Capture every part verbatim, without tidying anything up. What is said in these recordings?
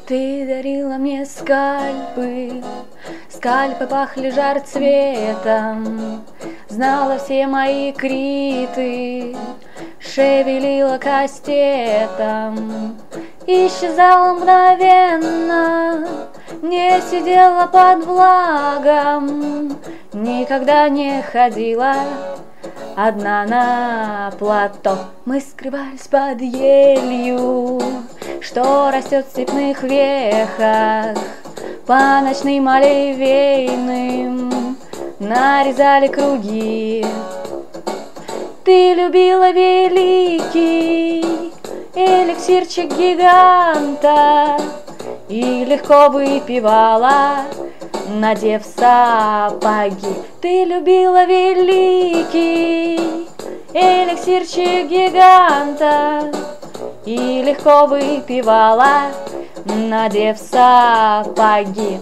Ты дарила мне скальпы, скальпы пахли жар цветом, знала все мои криты, шевелила кастетом, исчезала мгновенно, не сидела под влагом, никогда не ходила одна на плато. Мы скрывались под елью, что растет в степных вехах, по ночным оливейным нарезали круги. Ты любила великий эликсирчик гиганта и легко выпивала, надев сапоги. Ты любила великий эликсирчик гиганта и легко выпивала, надев сапоги.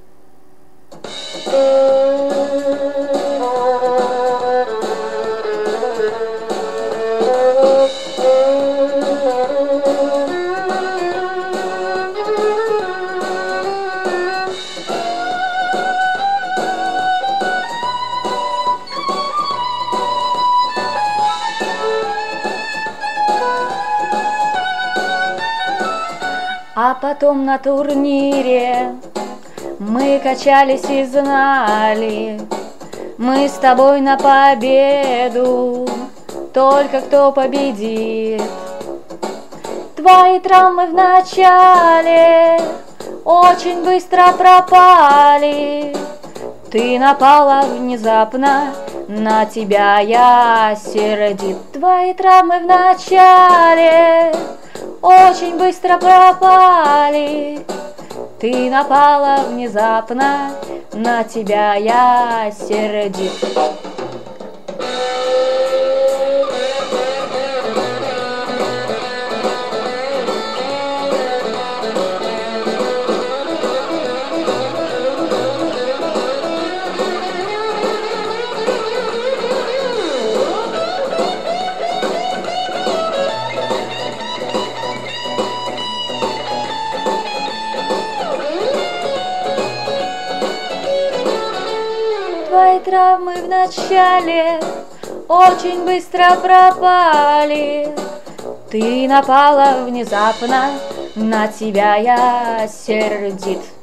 А потом на турнире мы качались и знали, мы с тобой на победу, только кто победит. Твои травмы вначале очень быстро пропали, ты напала внезапно, на тебя я сердит. Твои травмы вначале очень быстро пропали, ты напала внезапно, на тебя я сердит. Твои травмы вначале очень быстро пропали, ты напала внезапно, на тебя я сердит.